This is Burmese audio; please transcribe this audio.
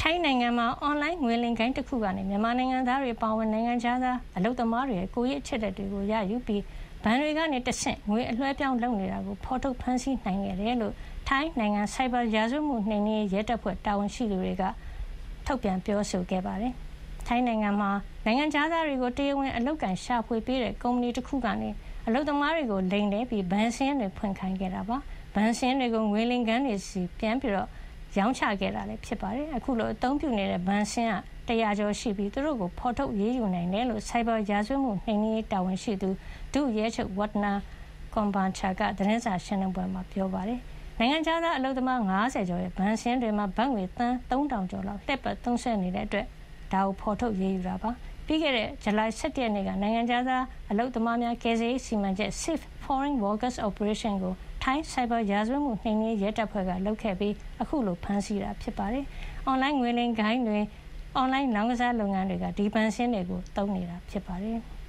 ထိုင်းနိုင်ငံမှာအွန်လိုင်းငွေလိမ်ဂိုဏ်းတစ်ခုကနေမြန်မာနိုင်ငံသားတွေပါဝင်နိုင်ငံခြားသားအလုပ်သမားတွေရဲ့ကိုယ်ရေးအချက်အလက်တွေကိုရယူပြီးဘဏ်တွေကနေတဆင့်ငွေအလွှဲပြောင်းလုပ်နေတာကိုဖော်ထုတ်ဖမ်းဆီးနိုင်ခဲ့တယ်လို့ထိုင်းနိုင်ငံဆိုင်ဘာရာဇဝတ်မှုနှိမ်နင်းရေးရဲတပ်ဖွဲ့တာဝန်ရှိသူတွေကထုတ်ပြန်ပြောဆိုခဲ့ပါတယ်။ထိုင်းနိုင်ငံမှာနိုင်ငံခြားသားတွေကိုတရားဝင်အလုပ်ကိုင်ရှာဖွေပေးတဲ့ကုမ္ပဏီတစ်ခုကနေအလုပ်သမားတွေကိုလိမ်လည်ပြီးဘဏ်စင်းတွေဖွင့်ခိုင်းခဲ့တာပါ။ဘဏ်စင်းတွေကိုငွေလိမ်ကန်းတွေစီပြန်ပြီးတော့ရောင်းချခဲ့တာလည်းဖြစ်ပါတယ်။အခုလိုအသုံးပြုနေတဲ့ဘဏ်စင်းက100ကျော်ရှိပြီးသူတို့ကိုဖော်ထုတ်ရေးယူနိုင်တယ်လို့ဆိုင်ဘာရာဇဝတ်မှုနှိမ်နင်းရေးတာဝန်ရှိသူဒုရဲချုပ်ဝတ်နာကွန်ဘန်ချာကသတင်းစာရှင်းလင်းပွဲမှာပြောပါတယ်။နိုင်ငံခြားသားအလုပ်သမား90ကျော်ရဲ့ဘဏ်စင်းတွေမှာဘတ်ငွေသန်း3000ကျော်လောက်တက်ပတ်သုံးစွဲနေတဲ့အတွက်ဒါကိုဖော်ထုတ်ရေးယူတာပါ။ပြီးခဲ့တဲ့ဇူလိုင်17ရက်နေ့ကနိုင်ငံခြားသားအလုပ်သမားများကယ်ဆယ်ရေးစီမံချက် Safe Foreign Workers Operation ကိုထိုင်းဆိုင်ဘာရာဇဝတ်မှုနှိမ်နင်းရဲတပ်ဖွဲ့ကလုပ်ခဲ့ပြီးအခုလိုဖမ်းဆီးတာဖြစ်ပါတယ်။အွန်လိုင်းငွေလိမ်ဂိုဏ်းတွေအွန်လိုင်းလောင်းကစားလုပ်ငန်းတွေကဒီဘဏ်စင်းတွေကိုသုံးနေတာဖြစ်ပါတယ်။